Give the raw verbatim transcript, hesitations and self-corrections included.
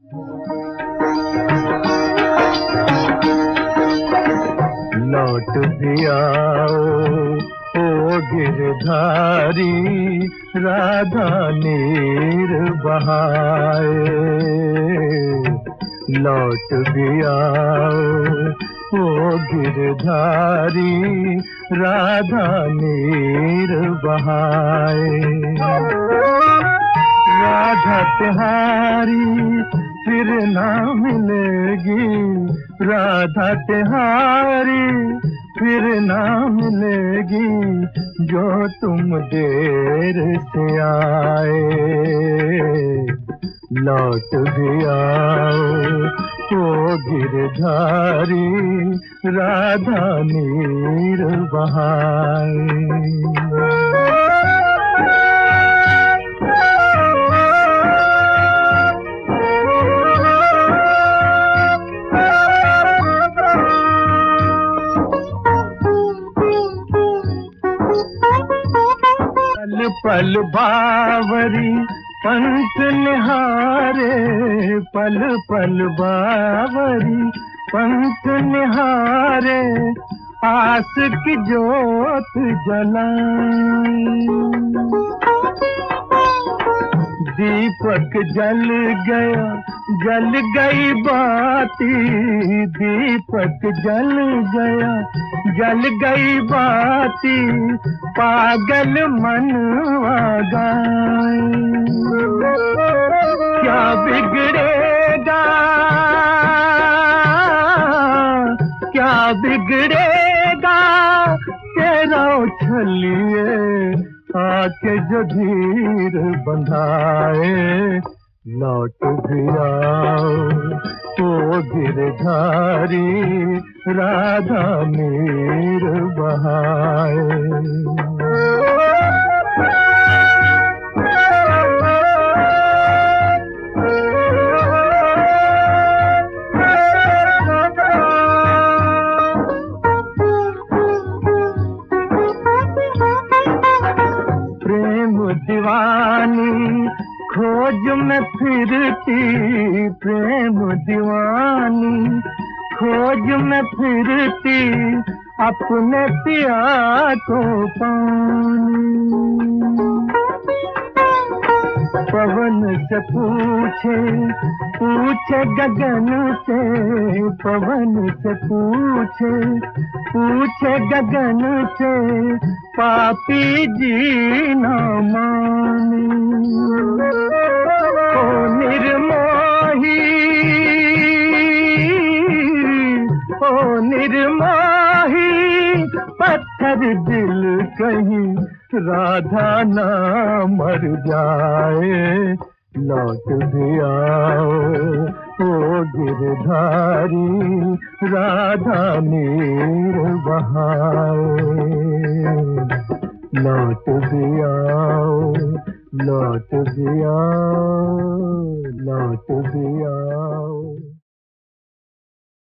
लौट भी आओ ओ गिरधारी, राधा नीर बहाए। लौट भी आओ ओ गिरधारी, राधा नीर बहाए। राधा तिहारी फिर ना मिलेगी, राधा तिहारी फिर ना मिलेगी, जो तुम देर से आए। लौट भी आओ ओ गिरधारी, राधा नीर बहाए। पल पल बावरी पंथ निहारे, पल पल बावरी पंथ निहारे, आस की जोत जलाए। दीपक जल गया, जल गई बाती, दीपक जल गया, जल गई बाती, पागल मनवा गाए। क्या बिगड़ेगा, क्या बिगड़ेगा तेरा उछलिए, आके जो धीर बंधाए। लौट भी आओ ओ गिरधारी, राधा नीर बहाए। प्रेम दीवानी खोज में फिरती, प्रेम दीवानी खोज में फिरती, अपने पिया को पानी। पवन से पूछे, पूछे गगन से, पवन से पूछे, पूछे गगन से, पापी जी न माने। ओ निर्मोही, ओ निर्मोही, पत्थर दिल कहीं राधा ना मर जाए। लौट भी आओ ओ गिरधारी, राधा नीर बहाए। लौट भी आओ, लौट भी आओ, लौट भी आओ।